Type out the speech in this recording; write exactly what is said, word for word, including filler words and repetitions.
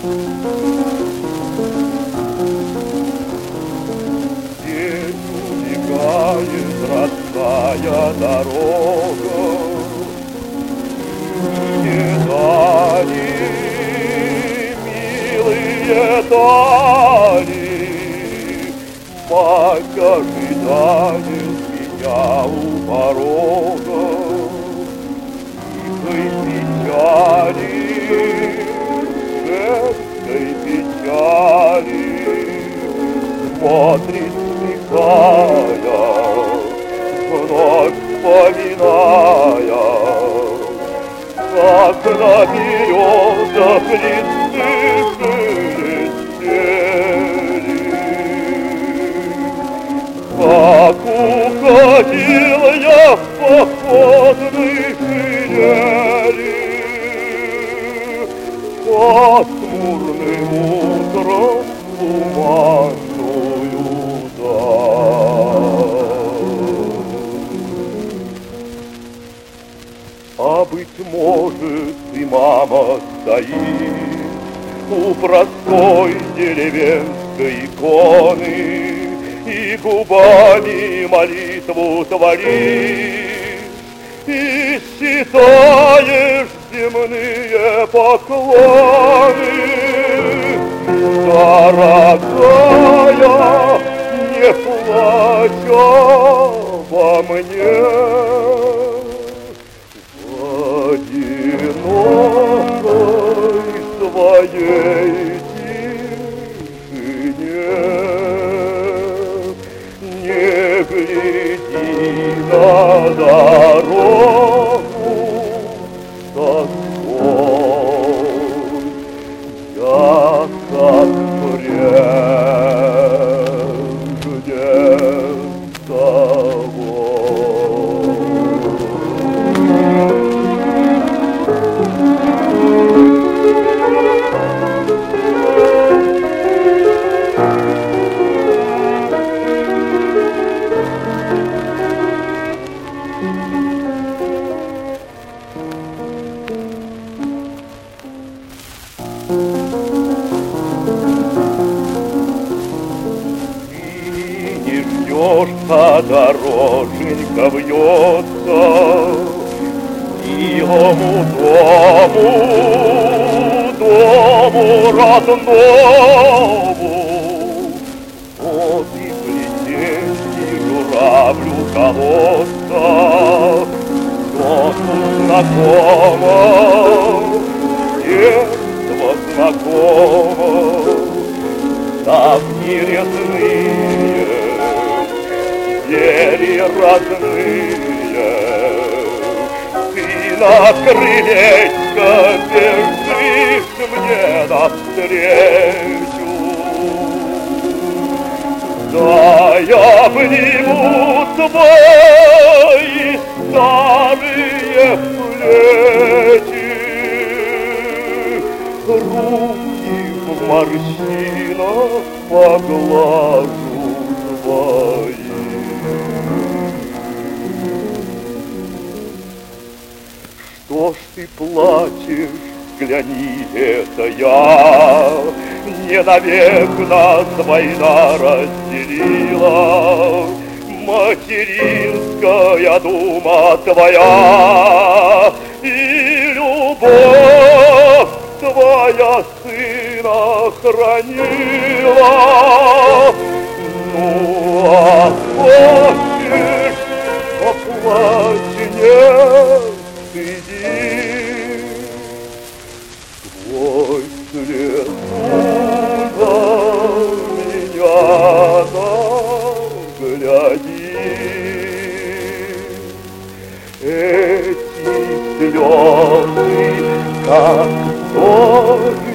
Здесь убегает родная дорога, не дали, милые дали, мать ожидает меня у порога. Тихой печали, женской печали, смотрит смехая, вновь вспоминая, как на березах листы шелестели. Как уходил я в походной шинели, пасмурным утром туманную даль. А быть может, и мама стоит у простой деревенской иконы, и губами молитву творишь, и считаешь земные поклоны. Дорогая, не плачь обо мне, в одинокой своей тишине. Не гляди на дорогу тоской, я как прежде с тобой. А дороженька вьется милому дому, дому родному. Вот и плетенье журавлю колодца, все тут знакомо, детство знакомо, давние резные звери родные. Ты на крылечко бежишь мне навстречу, да я обниму твои старые плечи, руки в морщинах поглажу твои. Что ж ты плачешь, взгляни, это я, не навек нас война разделила, материнская дума твоя и любовь твоя сына хранила. Ну, а хочешь, поплачь, не стыди, твой след меня нагляди. Эти слезы, как соль